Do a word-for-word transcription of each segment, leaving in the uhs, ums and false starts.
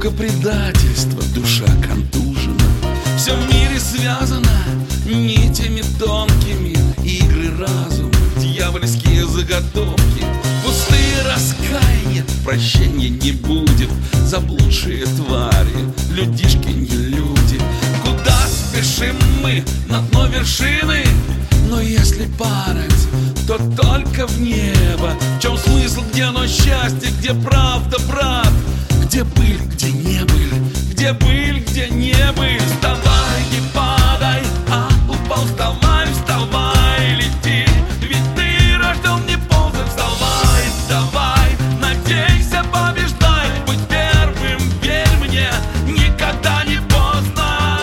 Мука предательства, душа контужена. Все в мире связано нитями тонкими. Игры разума, дьявольские заготовки. Пустые раскаяния, прощения не будет. Заблудшие твари, людишки не люди. Куда спешим мы? На дно вершины. Но если падать, то только в небо. В чем смысл, где оно счастье, где правда, брат? Где быль, где не быль, где быль, где не быль? Вставай, не падай, а упал, вставай, вставай, лети. Ведь ты рожден не ползать, вставай, давай, надейся, побеждай. Будь первым, верь мне, никогда не поздно.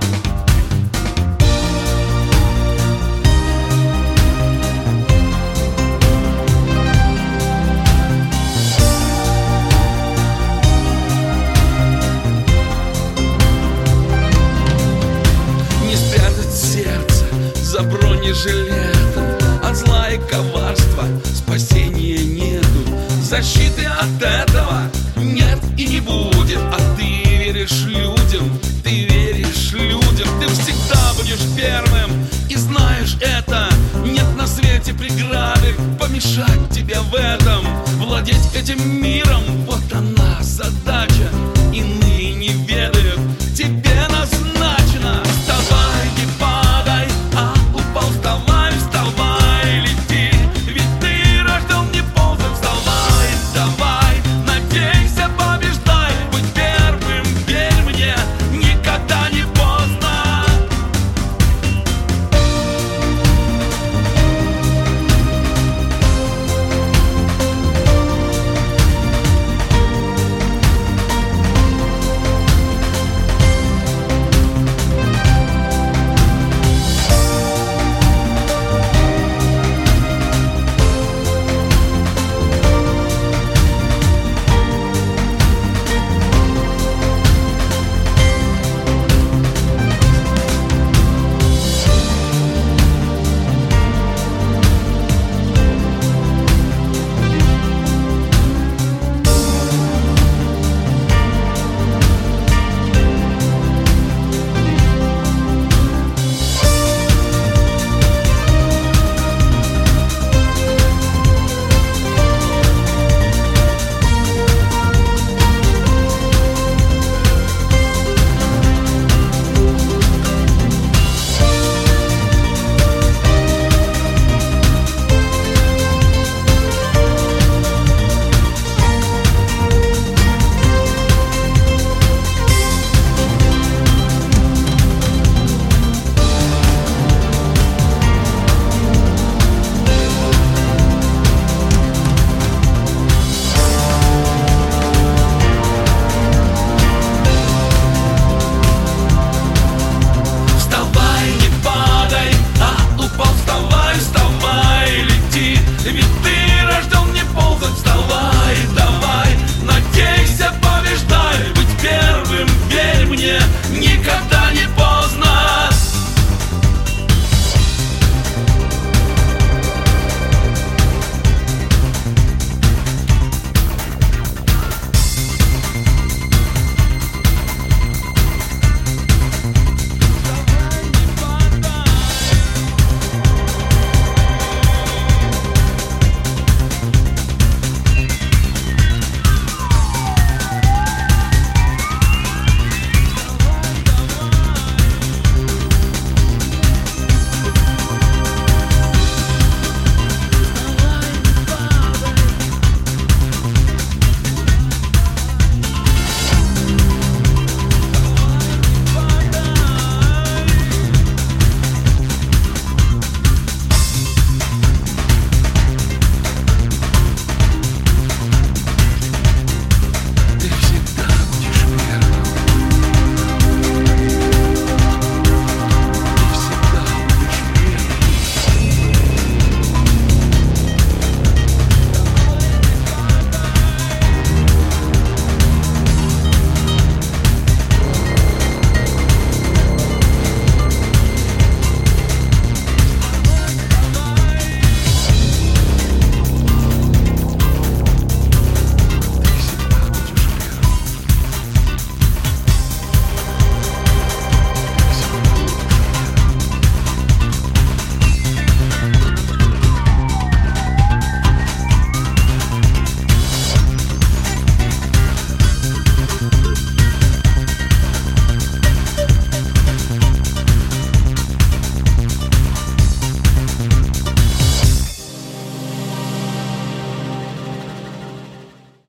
За бронежилетом от зла и коварства спасения нету. Защиты от этого нет и не будет. А ты веришь людям, ты веришь людям. Ты всегда будешь первым и знаешь это. Нет на свете преграды помешать тебе в этом. Владеть этим